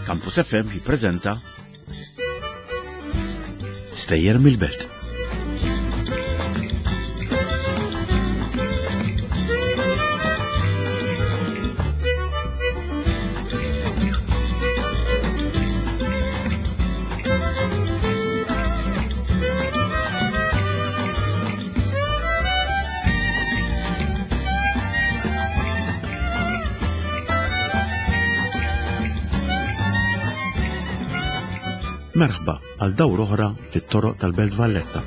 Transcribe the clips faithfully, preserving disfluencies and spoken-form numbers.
Campus F M jippreżenta Stejjer mill-Belt. Merħba għal dawr oħra fit-toroq tal-Belt Valletta.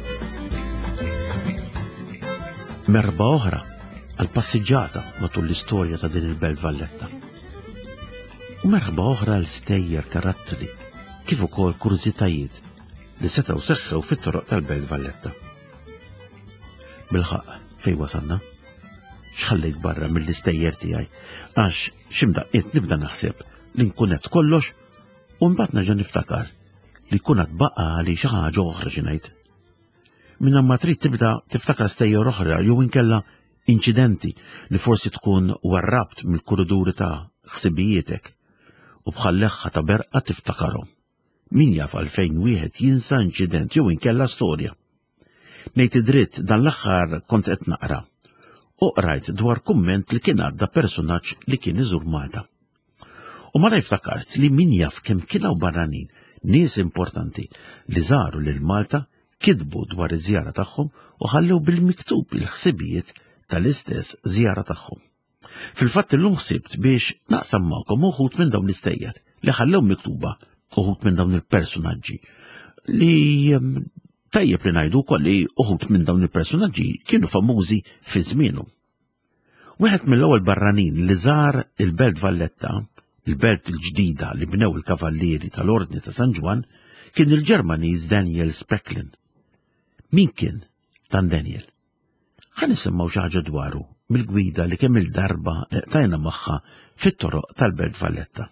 Merħba oħra għal passiġġata matul l-istorja ta' din il-Belt Valletta. U merħba oħra għal stejjer karattri kif ukoll kurżitajiet li setgħu seħħew fit-toroq tal-Belt Valletta. Bil-ħaq fejn wasalna? X'ħallejt barra mill-istejjer tiegħi għax x'imdaqqiet nibda naħseb li nkun qed kollox u mbagħad nerġa' niftakar li kunat baqqa li xi ħaġa oħra xi ngħid. Minn ma trid tibda tiftakar stejjer oħra jew inkella inċidenti li forsi tkun warrabt mill-kuriduri ta' ħsibijietek u bħal-leħħa ta' berqa tiftakarhom. Min jaf għalfejn wieħed jinsa inċident jew inkella storja. Ngħid id-dritt dan l-aħħar kont qed naqra u qrajt dwar kumment li kien għadda personaġġ li kien iżur Malta. U mara jiftakart li min jaf kemm kienu barranin nies importanti li żaru lil Malta kitbu dwar iż-żjara tagħhom u ħallew bil-miktub il-ħsibijiet tal-istess żjara tagħhom. Fil-fatt illum ħsibt biex naqsam magħkom uħud minn dawn l-istejjer li ħallew miktuba uħud minn dawn il-personaġġi li tajjeb li ngħidu wkoll li uħud minn dawn il-personaġġi kienu famużi fi żmienhom. Wieħed mill-ewwel barranin li żar il-Belt Valletta, il-belt il-ġdida li bnew il-kavallieri tal-Ordni ta' San Ġwan, kien il-Ġermaniż Daniel Specklen. Min kien dan Daniel? Ħa nisimgħu xi ħaġa dwaru mill-gwida li kemm il-darba tajna magħha fit-toroq tal-Belt Valletta.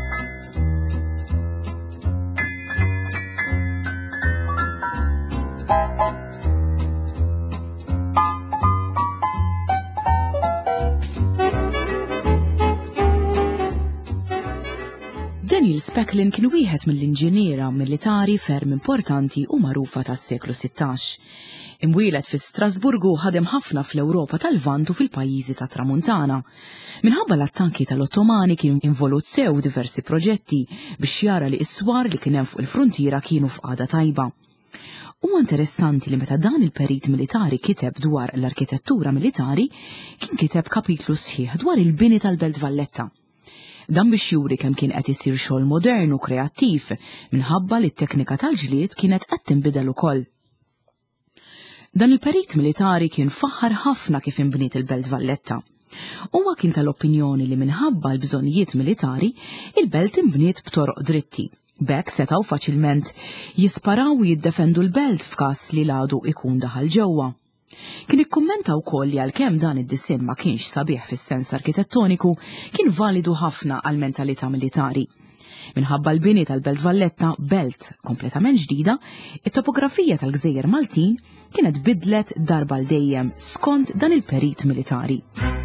Daniel Specklen kien wieħed mill-inġiniera militari ferm importanti u magħrufa tas-seklu sittax. Imwieled fi Strasburgu ħadem ħafna fl-Ewropa tal-Lvant u fil-pajjiżi tat-Tramuntana. Minħabba l-attanki tal-Ottomani kien involut sew diversi proġetti biex jara li s-swar li kien hemm fuq il-fruntiera kienu f'qagħda tajba. Huwa interessanti li meta dan il-perit militari kiteb dwar l-arkitettura militari, kien kiteb kapitlu sħiħ dwar il-bini tal-Belt Valletta. Dan biex juri kemm kien qed isir xogħol modern u kreattiv minħabba li t-teknika tal-ġlied kienet qed tinbidel ukoll. Dan il-perit militari kien faħħar ħafna kif inbniet il-Belt Valletta. Huwa kien tal-opinjoni li minħabba l-bżonnijiet militari il-belt inbniet b'toroq dritti. B'hekk setgħu faċilment jisparaw u jiddefendu l-belt f'każ li l-għadu ikun daħal ġewwa. Kien ikkummenta wkoll li għalkemm dan id-disinn ma kienx sabiħ fis-sens arkitettoniku, kien validu ħafna għal mentalità militari. Minħabba l-bini tal-Belt Valletta, belt kompletament ġdida, it-topografija tal-Gżejjer Maltin kienet bidlet darba l dejjem skont dan il-perit militari.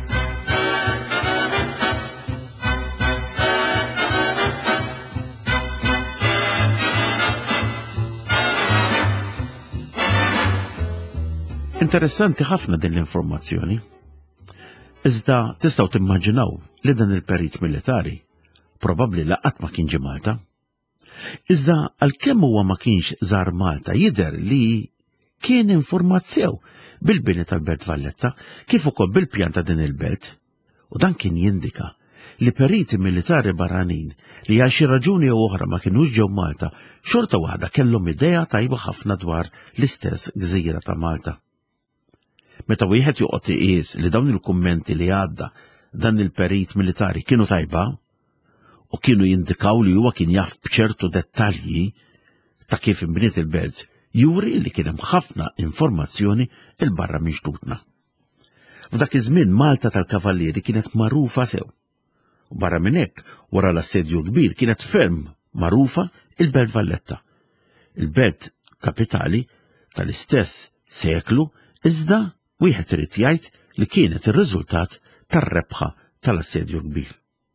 Interessanti ħafna din l-informazzjoni. Iżda tistgħu timmaġinaw li dan il-perit militari probabbli laqgħat ma kien ġie Malta. Iżda għalkemm huwa ma kienx żar Malta jidher li kien informazzjew bil-bini tal-Belt Valletta kif ukoll bil-pjan ta' din il-belt u dan kien jindika li periti militari barranin li għal xi raġuni jew oħra ma kinux ġew Malta xorta waħda kellhom idea tajba ħafna dwar l-istess gżira ta' Malta. Meta wieħed joqgħod iqies li dawn il-kummenti li għadda dan il-perit militari kienu tajba u kienu jindikaw li huwa kien jaf b'ċertu dettalji ta' kif inbniet il-belt, juri li kien hemm ħafna informazzjoni il barra minn ġdudna. F'dak iż-żmien Malta tal-Kavallieri kienet magħrufa sew. U barra minn hekk, wara l-assedju kbir kienet ferm magħrufa il-Belt Valletta. Il-belt kapitali tal-istess seklu iżda wieħed irid jgħid li kienet ir-riżultat tar-rebħa tal-assedju kbir.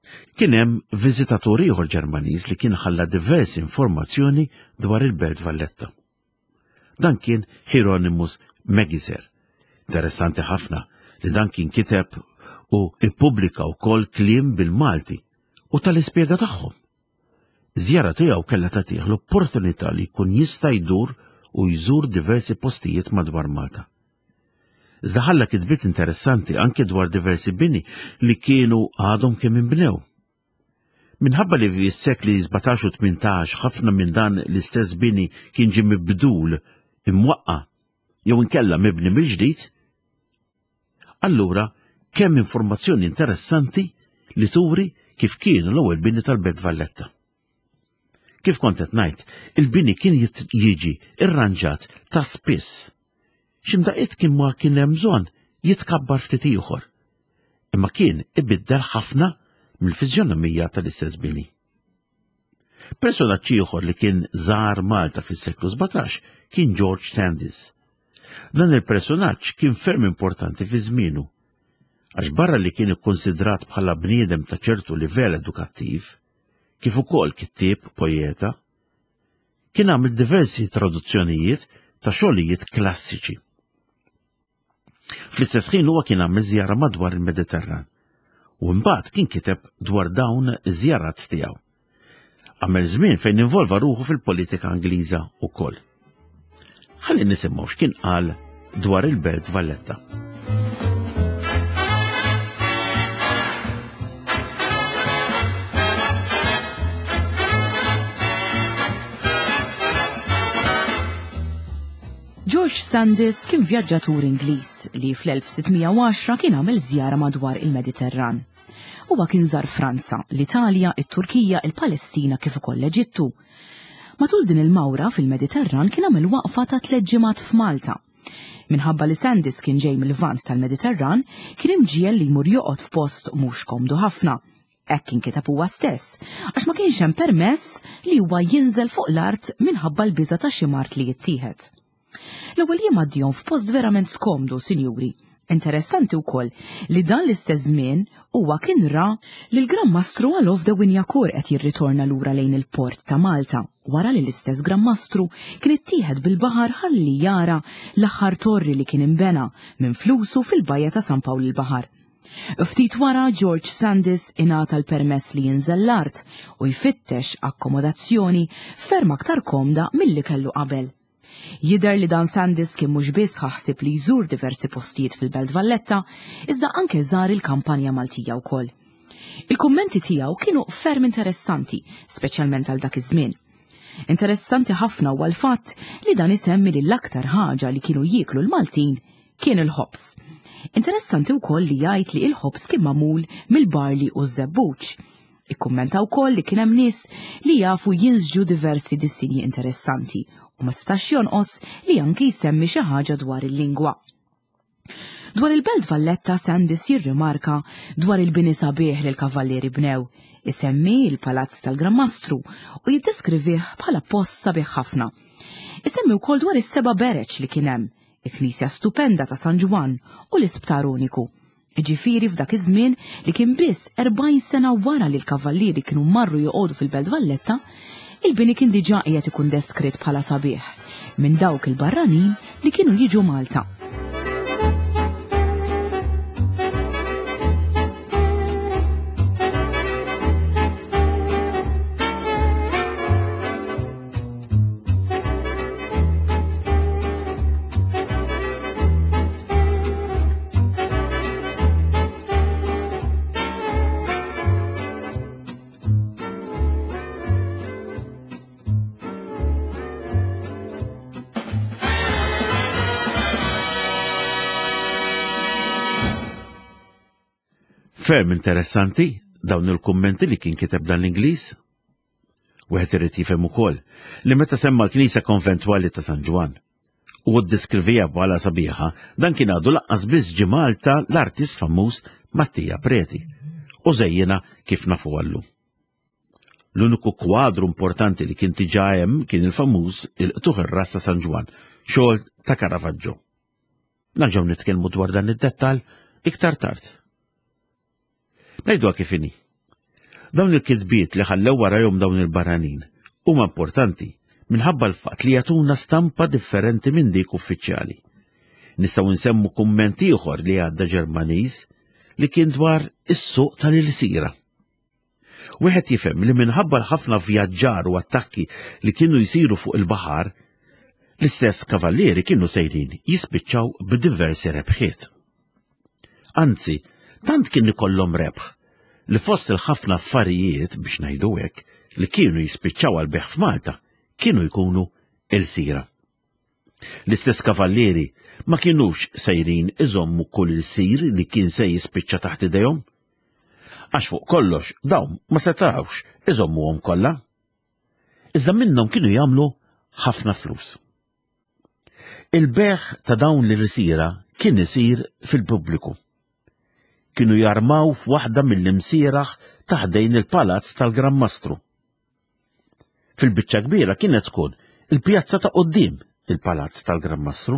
Kien hemm viżitatur ieħor Ġermaniż li kien ħalla diversi informazzjoni dwar il-Belt Valletta. Dan kien Hieronymus Megiser. Interessanti ħafna li dan kien kiteb u ippubblika wkoll kliem bil-Malti u tal-ispjega tagħhom. Żjara tiegħu kellha tagħtih l-opportunità li jkun jista' jdur u jżur diversi postijiet madwar Malta. Iżda ħalla kitbiet interessanti anke dwar diversi bini li kienu għadhom kemm inbnew. Minħabba li fis-sekli sebgħetax u tmintax ħafna minn dan l-istess bini kien ġie mibdul, imwaqqa, jew inkella mibni mill-ġdid, allura kemm informazzjoni interessanti li turi kif kienu l-ewwel bini tal-Belt Valletta. Kif kont qed ngħid, il-bini kien jiġi irranġat ta' spiss. X'imdaqiet kien ma kien hemm bżonn jitkabbar ftit ieħor, imma kien ibiddel ħafna mill-fiżjonomija tal-istess bini. Personaġġ ieħor li kien żar Malta fis-seklu sebgħetax kien George Sandys. Dan il-personaġġ kien ferm importanti fi żmienu, għax barra li kien ikkonsidrat bħala bniedem ta' ċertu livell edukattiv, kif ukoll kittieb poeta, kien għamel diversi traduzzjonijiet ta' xogħlijiet klassiċi. Fl-istess ħin huwa kien għamel żjara madwar il-Mediterran, u mbagħad kien kiteb dwar dawn iż-żjarat tiegħu. Għamel żmien fejn involva ruħu fil-politika Ingliża wkoll. Ħalli nisimgħu x'kien qal dwar il-Belt Valletta. George Sandys kien vjaġġatur Ingliż li fl-elf sittmija u għaxra kien għamel żjara madwar il-Mediterran. Huwa kien żar Franza, l-Italja, it-Turkija, il-Palestina kif ukoll l-Eġittu. Matul din il-mawra fil-Mediterran kien għamel waqfa ta' tliet ġimgħat f'Malta. Minħabba li Sandys kien ġej mill-Lvant tal-Mediterran, kien imġiel li jmur joqgħod f'post mhux komdu ħafna. Hekk kien kiteb huwa stess, għax ma kienx hemm permess li huwa jinżel fuq l-art minħabba l-biża ta' xi mart li jittieħed. L-ewwel jiem għaddihom f'post verament skomdu, sinjuri. Interessanti wkoll li dan l-istess żmien huwa kien ra li l-Gran Mastru Alof de Winjakur qed jirritorna lura lejn il-port ta' Malta, wara li l-istess Gran Mastru kien ittieħed bil-baħar ħalli jara l-aħħar torri li kien imbena minn flusu fil-bajja ta' San Pawl il-Baħar. Ftit wara George Sandys ingħata l-permess li jinżel l-art u jfittex akkomodazzjoni ferm aktar komda milli kellu qabel. Jidher li dan Sandys kien mhux biss ħaħsib li jżur diversi postijiet fil-Belt Valletta, iżda anke żar il-kampanja Maltija wkoll. Il-kummenti tiegħu kienu ferm interessanti, speċjalment għal dak iż-żmien. Interessanti ħafna huwa l-fatt li dan isemmi li l-aktar ħaġa li kienu jieklu l-Maltin kien il-ħobs. Interessanti wkoll li jgħid li l-ħobs kien magħmul mill-barli uż-żebbuġ. Ikkummenta wkoll li kien hemm nies li jafu jinżġu diversi dissinji interessanti u ma setax jonqos li anke jsemmi xi ħaġa dwar il-lingwa. Dwar il-Belt Valletta Sandys jirrimarka dwar il-bini sabiħ li l-kavallieri bnew, isemmi il-Palazz tal-Gran Mastru u jiddeskrivih bħala post sabiħ ħafna. Isemmi wkoll dwar is-seba' bereċ li kien hemm, il-Knisja stupenda ta' San Ġwan u l-Isptar Uniku. Ġifieri f'dak iż-żmien li kien biss erbgħin sena wara li l-kavallieri kienu marru joqogħdu fil-Belt Valletta, il-bini kien diġà qiegħed ikun deskritt bħala sabiħ minn dawk il-barranin li kienu jiġu Malta. Ferm interessanti dawn il-kummenti li kien kiteb dan l-Ingliż. Wieħed irid jifhem ukoll li meta semma l-Knisja Konventwali ta' San Ġwan u ddeskrivija bħala sabiħa, dan kien għadu laqqas biss ġie Malta l-artist famuż Mattia Preti u żejjena kif nafu għallu. L-uniku kwadru importanti li kien diġà hemm kien il-famuż il-Qtuħ ir-Ras ta' San Ġwan, xogħol ta' Caravaggio. Nerġgħu nitkellmu dwar dan id-dettall iktar tard. Ngħidduha kif inhi. Dawn il-kidbiet li ħallew warajhom dawn il-barranin huma importanti minħabba l-fatt li jagħtuna stampa differenti minn dik uffiċjali. Nistgħu nsemmu kumment ieħor li għadda Ġermaniż li kien dwar is-suq tal-ilsira. Wieħed jifhem li minħabba l-ħafna vjaġġar u attakki li kienu jsiru fuq il-baħar, l-istess kavallieri kienu sejrin jispiċċaw b'diversi rebħiet. Anzi, tant kien ikollhom rebħ li fost il-ħafna affarijiet biex ngħidu hekk li kienu jispiċċaw għal beħ f'Malta kienu jkunu il-sira. L-istess kavallieri ma kienux sejrin iżommu kull il-sir li kien se jispiċċa taħt idejhom, għax fuq kollox dawn ma setawx iżommuhom kollha. Iżda minnhom kienu jagħmlu ħafna flus. Il-beħ ta' dawn l-irsiera kien isir fil-pubbliku. Kienu jarmaw f'waħda mill-imsieraħ taħdejn il-palazz tal-Gran Mastru. Fil-biċċa kbira kienet tkun il-pjazza ta' quddiem il-palazz tal-Gran Mastru.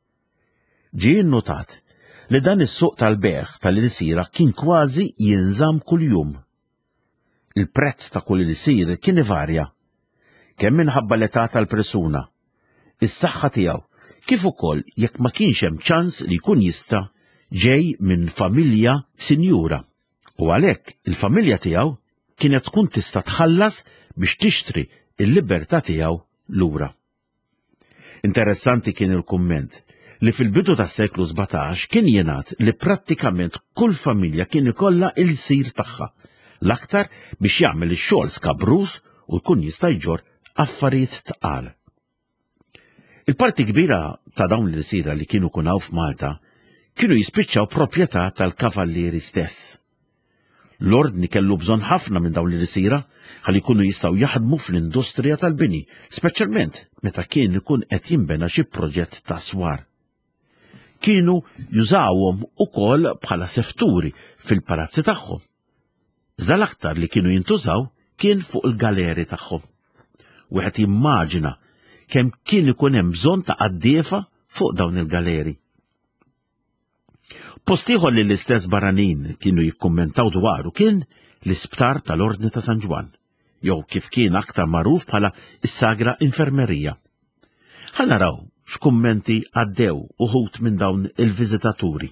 Ġie nnotat li dan is-suq tal-beħ tal-irsiera kien kważi jinżamm kuljum. Il-prezz ta' kull irsier kien ivarja, kemm minħabba l-età tal-persuna, is-saħħa tiegħu, kif ukoll jekk ma kienx hemm ċans li jkun jista' ġej minn familja sinjura. U għalhekk il-familja tiegħu kienet tkun tista' tħallas biex tixtri il-libertà tiegħu lura. Interessanti kien il-kumment li fil-bidu tas-seklu sebgħax kien jingħad li prattikament kull familja kien ikollha il-sir tagħha, l-aktar biex jagħmel ix-xogħol skabrus u jkun jista' jġorr affarijiet tqal. Il-parti kbira ta' dawn l-irsiera li kienu kunaw f'Malta kienu jispiċċaw proprjetà tal-kavallieri stess. L-ordni kellu bżonn ħafna minn dawn l-irsiera ħalli jkunu jistgħu jaħdmu fl-industrija tal-bini, speċjalment meta kien ikun qed jinbena xi proġett ta' swar. Kienu jużawhom ukoll bħala sefturi fil-palazzi tagħhom. Iżda l-aktar li kienu jintużaw kien fuq il-galeri tagħhom. Wieħed jimmaġina kemm kien ikun hemm bżonn ta' għaddiefa fuq dawn il-galeri. Post ieħor li l-istess barranin kienu jikkummentaw dwaru kien l-isptar tal-Ordni ta' San Ġwan, jew kif kien aktar magħruf bħala is-Sagra Infermerija. Ħa naraw x'kummenti għaddew uħud minn dawn il-viżitaturi.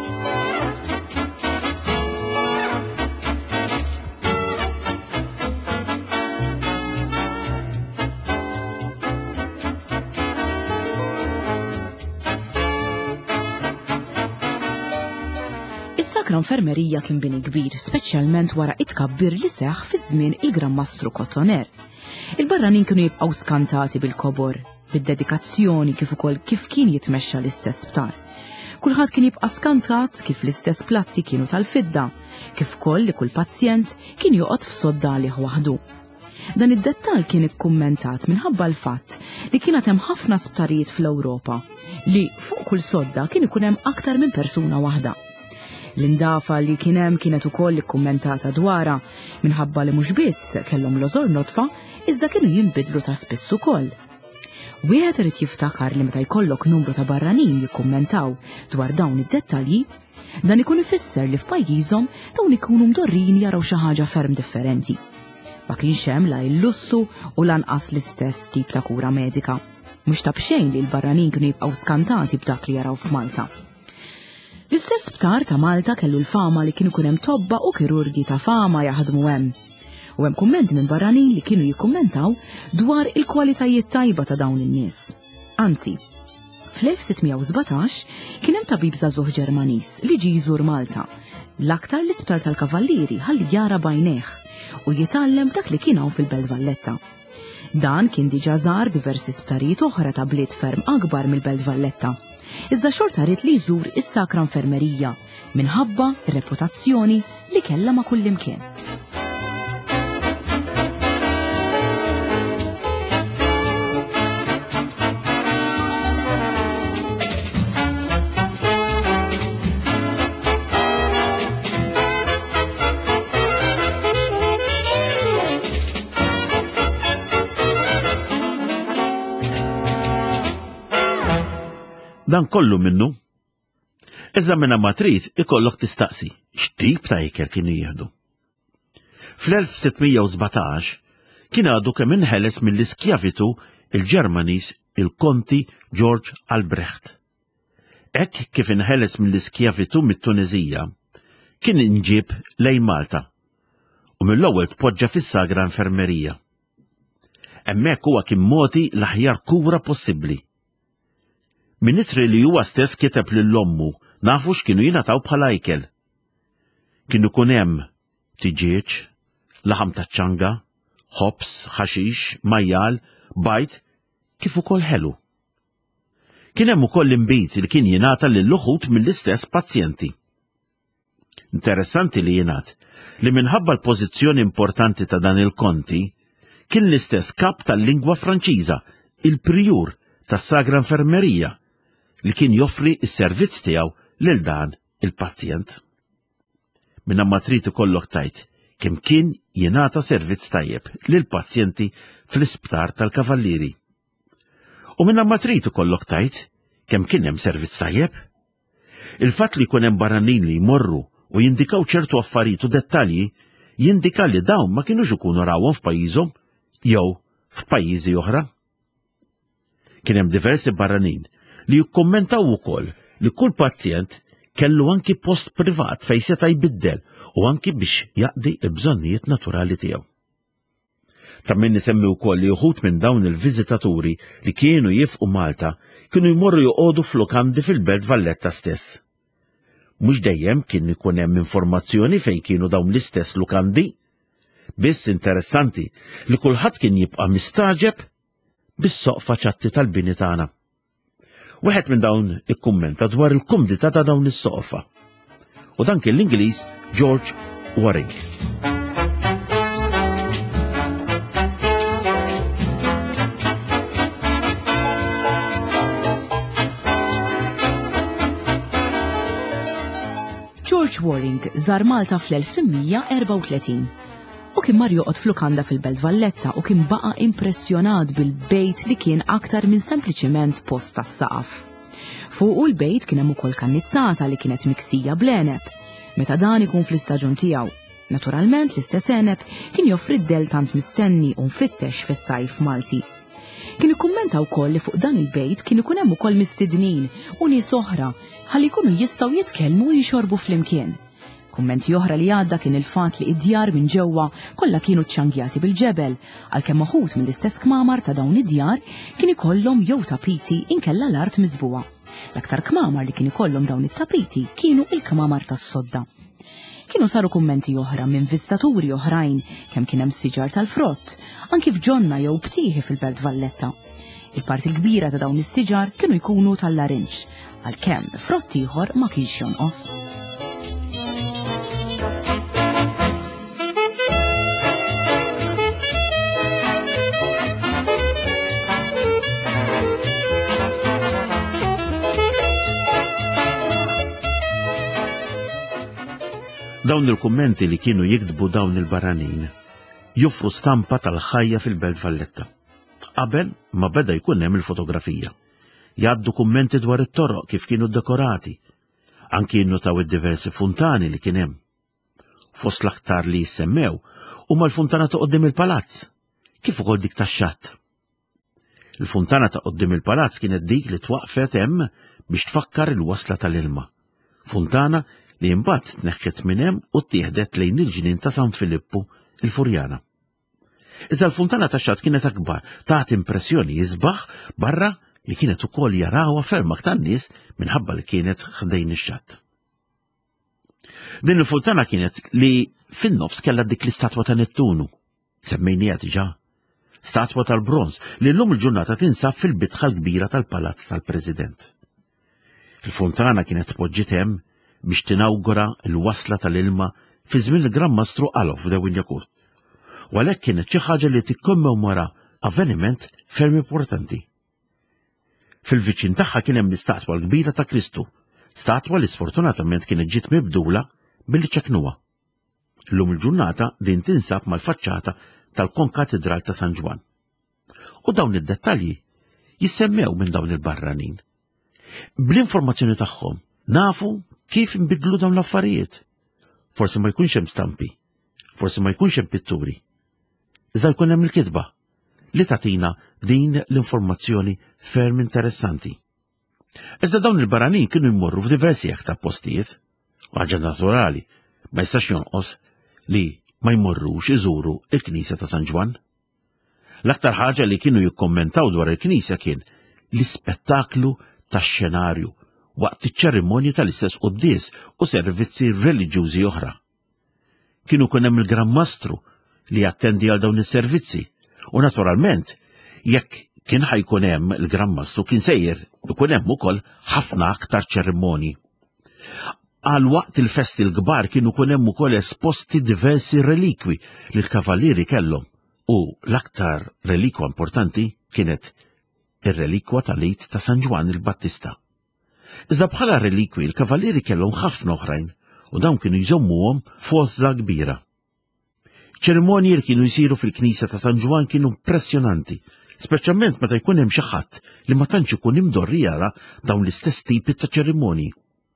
Is-Sakra Infermerija kien bini kbir, speċjalment wara it-tkabbir li seħħ fi żmien il-Gran Mastru Cotoner. Il-barranin kienu jibqgħu skantati bil-kobor, bid-dedikazzjoni kif ukoll kif kien jitmexxa l-istess sptar. Kulħadd kien jibqa' skantat kif l-istess platti kienu tal-fidda, kif ukoll li kull pazjent kien joqgħod f'soddalih waħdu. Dan id-dettall kien ikkummentat minħabba l-fatt li kienet hemm ħafna sptarijiet fl-Ewropa li fuq kull sodda kien ikun hemm aktar minn persuna waħda. L-indafa li kien hemm kienet ukoll ikkummentata dwarha minħabba li mhux biss kellhom l-ożor notfa iżda kienu jinbidlu ta' spiss ukoll. Wieħed irid jiftakar li meta jkollok numru ta' barranin jikkummentaw dwar dawn id-dettalji, dan ikun ifisser li f'pajjiżhom dawn ikunu mdorrin jaraw xi ħaġa ferm differenti. Ma kienx hemm la l-lussu u lanqas l-istess tip ta' kura medika. Mhux ta' bxejn li l-barranin kienu jibqgħu skantati b'dak li jaraw f'Malta. L-istess sptar ta' Malta kellu l-fama li kienu kun hemm tobba u kirurgi ta' fama jaħdmu hemm. U hemm kummenti minn barranin li kienu jikkummentaw dwar il-kwalitajiet tajba ta' dawn in-nies. Anzi, fl-elf sittmija sebgħtax kien hemm tabib żagħżugħ Ġermaniż li ġie jżur Malta, l-aktar l-isptar tal-kavallieri ħalli jara bajnejh u jitgħallem dak li kien hawn fil-Belt Valletta. Dan kien diġà żar diversi sptarijiet oħra ta' bliet ferm akbar mill-Belt Valletta. Iżda xorta rrid li jżur is-Sakra Infermerija minħabba r-reputazzjoni li kellha ma' kullimkien. Dan kollu minnu, iżda minna ma trid ikollok tistaqsi x'tip ta' ikel kienu jieħdu. Fl-elf sittmija u sbatax kien għadu kemm inħeles mill-iskjavitu il-Ġermaniż il-Konti George Albrecht. Hekk kif inħeles mill-iskjavitu mit-Tunizija kien inġib lejn Malta u mill-ewwel tpoġġa fis-sagra infermerija. Hemmhekk huwa kien moti l-aħjar kura possibbli. Min itri li huwa stess kiteb lill-ommu nafu x'kienu jingħataw bħala ikel. Kienu kun hemm tiġieġ, laħam taċ-ċanga, ħobs, ħaxix, majjal, bajt, kif ukoll ħelu. Kien hemm ukoll imbit li kien jingħata lill-uħud mill-istess pazjenti. Interessanti li jingħad li minħabba l-pożizzjoni importanti ta' dan il-Konti kien l-istess kap tal-lingwa Franċiża, il-prijur tas-sagra infermerija li kien joffri s-servizz tiegħu lil dan il-pazjent. Minna trid ikollok tajt kemm kien jingħata servizz tajjeb lil pazjenti fl-isptar tal-Kavallieri. U minna trid ikollok tajt kemm kien hemm servizz tajjeb. Il-fatt li jkun hemm barranin li jmorru u jindikaw ċertu affarijiet u dettalji jindika li dawn ma kienux ikunu rawhom f'pajjiżhom jew f'pajjiżi oħra. Kien hemm diversi barranin li jikkommentaw ukoll li kull pazjent kellu anki post privat fejn seta' jbiddel u anki biex jaqdi l-bżonnijiet naturali tiegħu. Ta' min nisemmi wkoll li uħud minn dawn il-viżitaturi li kienu jifqu Malta kienu jmorru joqogħdu f'lukandi fil-Belt Valletta stess. Mhux dejjem kien ikun hemm informazzjoni fejn kienu dawn l-istess lukandi, biss interessanti li kulħadd kien jibqa' mistaġeb bis-soqfa ċatti tal-bini tagħna. Wieħed minn dawn ikkummenta dwar il-kumdità ta' dawn is-soqfa. U dan kien l-Ingliż George Waring. George Waring żar Malta fl-elf ottmija erba' u tletin u kien mar joqgħod f'lukanda fil-Belt Valletta u kien baqa' impressjonat bil-bejt li kien aktar minn sempliċiment post tas-saqaf. Fuq l-bejt kien hemm ukoll kannizzata li kienet miksija bl-eneb. Meta dan ikun fl-istaġun tiegħu. Naturalment l-istess eneb kien joffri d-del tant mistenni u mfittex fis-sajf Malti. Kien ikkummenta wkoll li fuq dan il-bejt kien ikun hemm ukoll mistidnin u nies oħra ħalli jkunu jistgħu jitkellmu u jixorbu flimkien. Kummenti oħra li għadda kien il-fatt li id-djar minn ġewwa kollha kienu ċċangjati bil-ġebel, għalkemm moħud mill-istess kmamar ta' dawn id-djar kien ikollhom jew tapiti inkella l-art miżbuwa. L-aktar kmamar li kien ikollhom dawn it-tapiti kienu il-kmamar tas-sodda. Kienu saru kummenti oħra minn viżitaturi oħrajn kemm kien hemm siġar tal-frott, anki f'ġonna jew ptieħi fil-Belt Valletta. Il-parti l-kbira ta' dawn is-siġar kienu jkunu tal-larinġ, għalkemm frott ieħor ma kienx jonqos. Dawn il-kummenti li kienu jiktbu dawn il-barranin joffru stampa tal-ħajja fil-Belt Valletta. Qabel ma beda jkun hemm il-fotografija. Jgħaddu kummenti dwar it-toroq kif kienu dekorati, anki jinnotaw id-diversi funtani li kien hemm. Fost l-aktar li jissemmew huma l-funtana ta' qoddim il-palazz, kif ukoll dik tax-xatt. Il-funtana ta' qoddim il-palazz kienet dik li twaqfet hemm biex tfakkar il-wasla tal-ilma. Funtana li imbagħad tneħħet minn hemm u ttieħdet lejn il-ġnien ta' San Filippu il-Furjana. Iżda l-funtana tax-xatt kienet akbar, tagħti impressjoni jisbaħ barra li kienet ukoll jarawha ferm aktar nies minħabba li kienet ħdejn ix-xatt. Din il-funtana kienet li fin-nofs kellha dik l-istatwa ta' Nettunu, semmejniha diġà, statwa tal-bronż li llum il-ġurnata tinsab fil-bitħa l-kbira tal-Palazz tal-President. Il-funtana kienet tpoġġiet hemm biex tinawgura l-wasla tal-ilma fi żmien il-Gran Mastru Alof f'Dewin Jakut. U għalhekk kienet xi ħaġa li tikkommemora avveniment ferm importanti. Fil-viċin tagħha kien hemm l-istatwa l-kbira ta' Kristu, statwa li sfortunatament kienet ġiet mibdula billi ċeknuha. Llum il-ġurnata din tinsab mal-faċċata tal-Konkatedral ta' San Ġwan. U dawn id-dettalji jissemmew minn dawn il-barranin. Bl-informazzjoni tagħhom nafu kif inbidlu dawn l-affarijiet. Forsi ma jkunx hemm stampi, forsi ma jkunx hemm pitturi. Iżda jkun hemm il-kitba li tagħtina din l-informazzjoni ferm interessanti. Iżda dawn il-barranin kienu jmorru f'diversi aktar postijiet, u ħaġa naturali ma jistax jonqos li ma jmorrux iżuru il-Knisja ta' San Ġwan. L-aktar ħaġa li kienu jikkommentaw dwar il-Knisja kien l-ispettaklu tax-xenarju waqt iċ-ċerimonji tal-istess quddies u servizzi reliġjużi oħra. Kienu kun hemm il-Gran Mastru li jattendi għal dawn is-servizzi u naturalment jekk kien ħajkun hemm il-Gran Mastru kien sejjer ikun hemm ukoll ħafna aktar ċerimonji. Għal waqt il-festi l-kbar kienu kun hemm ukoll esposti diversi relikwi li l-kavallieri kellhom u l-aktar relikwa importanti kienet ir-relikwa tal-Eid ta' San Ġwan il-Battista. Iżda bħala relikwi l-kavallieri kellhom ħafna oħrajn u dawn kienu jżommuhom f'għożża kbira. ċerimonji li kienu jsiru fil-Knisja ta' San Ġwan kienu impressjonanti, speċjalment meta jkun hemm xi ħadd li ma tantx ikun imdorri jara dawn l-istess tipi ta' ċerimonji.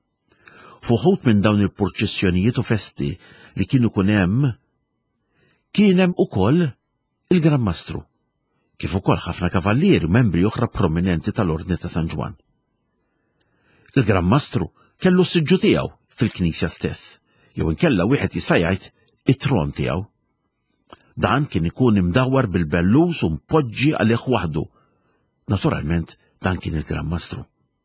Fuħut minn dawn il-proċessjonijiet u festi li kienu kun hemm kien hemm ukoll il-Gran Mastru, kif ukoll ħafna kavallieri u membri oħra prominenti tal-Ordni ta' San Ġwan. Il-Gran Mastru kellu s-siġġu tiegħu fil-Knisja stess, jew inkella wieħed jista' jgħid it-tron tiegħu. Dan kien ikun imdawwar bil-bellus u mpoġġi għalih waħdu. Naturalment dan kien il-Gran Mastru.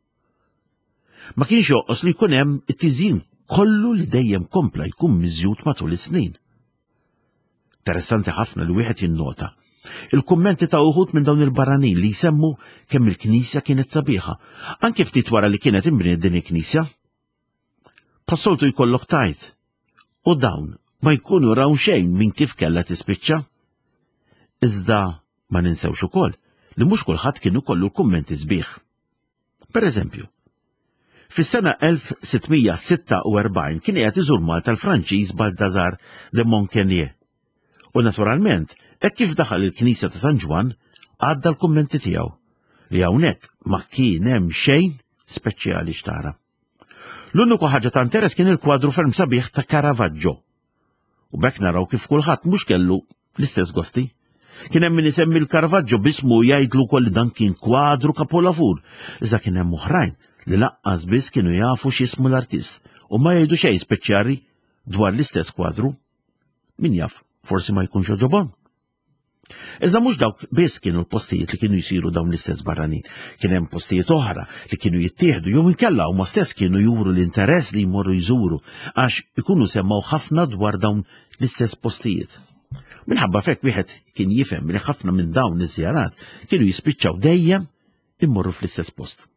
Ma kienx joqos li jkun hemm it-tiżjin kollu li dejjem kompla jkun miżjud matul is-snin. Interessanti ħafna li wieħed jinnota il-kummenti ta' uħud minn dawn il-barranin li jsemmu kemm il-Knisja kienet sabiħa, anke ftit wara li kienet imbniet din il-Knisja. Passoltu jkollok tajt, u dawn ma jkunu raw xejn minn kif kellha tispiċċa. Iżda ma ninsewx ukoll li mhux kulħadd kienu kollu l-kummenti sbieħ. Pereżempju, fis-sena elf sittmija sitta u erbgħin kien qiegħed iżur Malta l-Franċiż Baldassare de Montcanier. U naturalment, hekk kif daħal il-Knisja ta' San Ġwan, għadda l-kummenti tiegħu li hawnhekk ma kien hemm xejn speċjali xtara. L-uniku ħaġa ta' interess kien il-kwadru ferm sabiħ ta' Caravaggio. U bekk naraw kif kulħadd mhux kellu l-istess gosti. Kien hemm min isemmi l-Caravaggio bismu jgħidlu wkoll dan kien kwadru kapolavur, iżda kien hemm oħrajn li laqqas biss kienu jafu x'ismu l-artist u ma jgħidu xejn speċjali dwar l-istess kwadru. Min jaf, forsi ma jkunx oġobhom. Iżda mhux dawk biss kienu l-postijiet li kienu jsiru dawn l-istess barranin. Kien hemm postijiet oħra li kienu jittieħdu jew inkella huma stess kienu juru l-interess li jmorru jżuru għax ikunu semmaw ħafna dwar dawn l-istess postijiet. Minħabba fekk wieħed kien jifhem li ħafna minn dawn iż-żjarat kienu jispiċċaw dejjem immorru fl-istess post.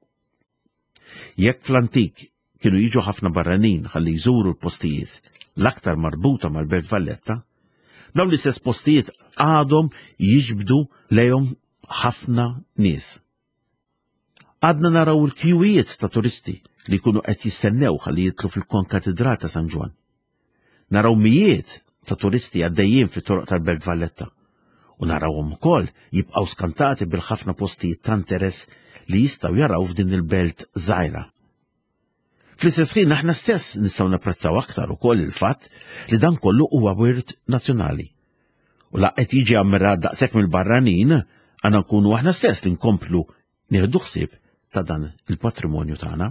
Jekk fl-antik kienu jiġu ħafna barranin ħalli jżuru l-postijiet l-aktar marbuta mal-Belt Valletta, dawn l-istess postijiet għadhom jiġbdu lejhom ħafna nies. Għadna naraw il-kjuwiet ta' turisti li jkunu qed jistennew ħalli jitlu fil-konkatedral ta' San Ġwan. Naraw mijiet ta' turisti għaddejjin fit-toroq tal-Belt Valletta u narawhom ukoll jibqgħu skantati bil-ħafna postijiet ta' interess li jistgħu jaraw f'din il-belt żgħira. Fl-istess ħin aħna stess nistgħu napprezzaw aktar ukoll il-fatt li dan kollu huwa wirt nazzjonali. U la qed jiġi ammirat daqshekk mill-barranin għandna nkunu aħna stess li nkomplu nieħdu ħsieb ta' dan il-patrimonju tagħna.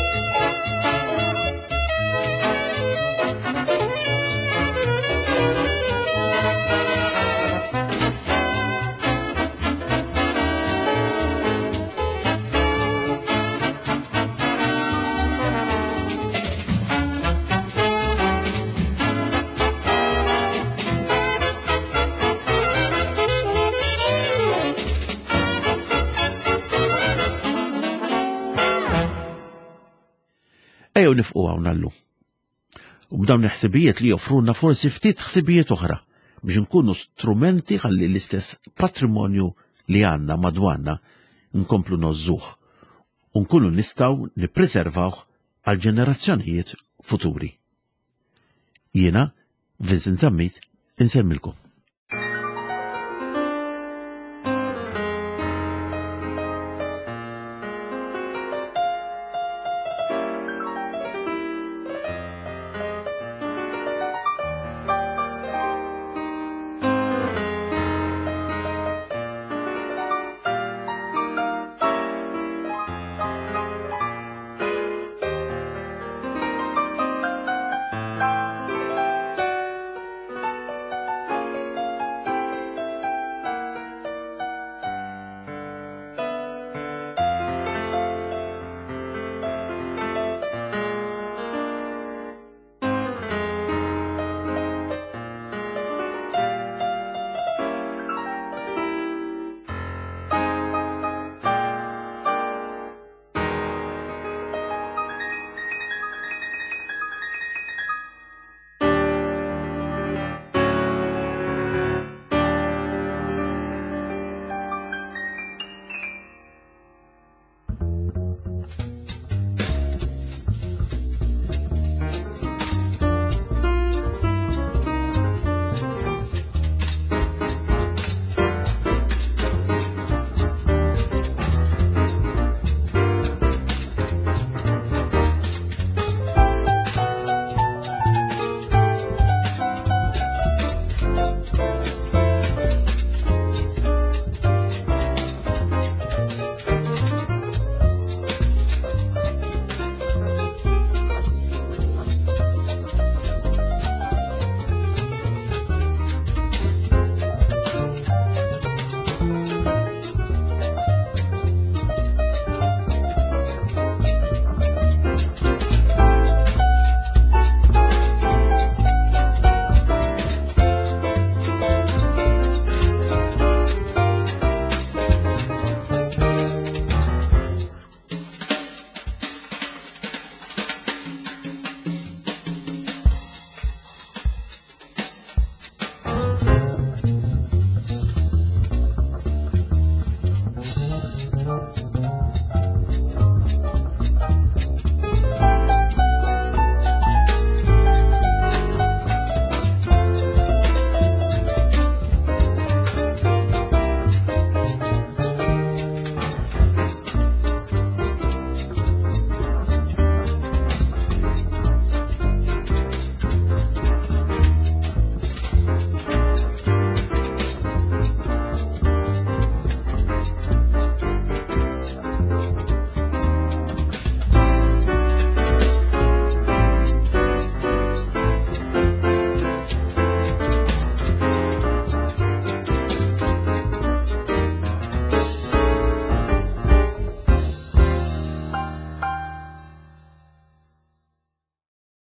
Ejjew nifqu hawn allu. U b'dawn il-ħsibijiet li joffruna forsi ftit ħsibijiet oħra biex nkunu strumenti ħalli l-istess patrimonju li għandna madwarna nkomplu nożżuh u nkunu nistgħu nippreservawh għal ġenerazzjonijiet futuri. Jiena, Vincent Zammit, insemmilkom.